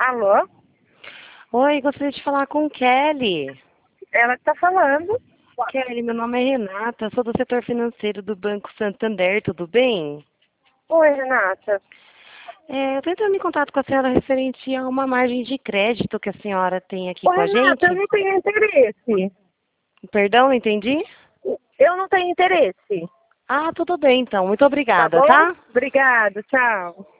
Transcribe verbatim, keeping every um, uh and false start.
Alô? Oi, gostaria de falar com Kelly. Ela que tá falando. Kelly, meu nome é Renata, sou do setor financeiro do Banco Santander, tudo bem? Oi, Renata. É, eu estou entrando em contato com a senhora referente a uma margem de crédito que a senhora tem aqui Ô, com a Renata, eu gente. não tenho interesse. Perdão, não entendi? Eu não tenho interesse. Ah, tudo bem então, muito Tá obrigada, bom? tá? Obrigada, tchau.